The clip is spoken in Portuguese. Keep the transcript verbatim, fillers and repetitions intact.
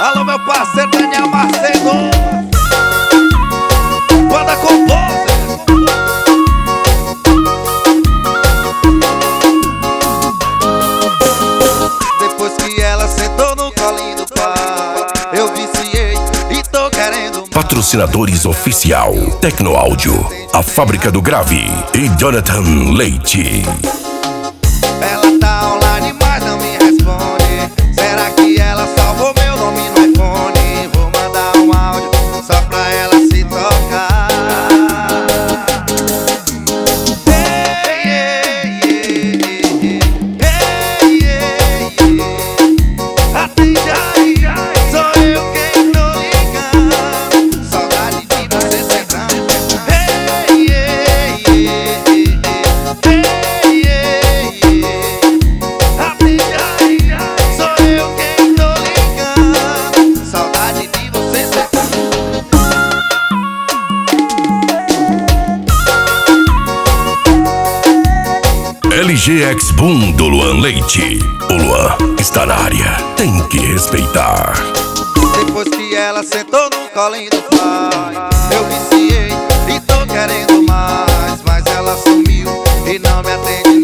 Alô, meu parceiro Daniel Macedo, banda com doze. Depois que ela sentou no colinho do pai, eu viciei e tô querendo mais. Patrocinadores oficial: Tecnoáudio, A Fábrica do Grave e Jonathan Leite. Ela tá online, mas não me responde. Será que ela salvou meu nome no iPhone? Vou mandar um áudio só pra ela se tocar. Ei, ei, ei, ei, ei, ei, ei. Atende aí, sou eu quem tô ligando. Saudade de você sentando. Ei, ei, ei, ei, ei, ei, ei. Atende aí, sou eu quem tô ligando. Saudade de você sentando. L G X Boom do Luan Leite. O Luan está na área, tem que respeitar. Depois que ela sentou no colinho do pai, eu viciei e tô querendo mais. Mas ela sumiu e não me atende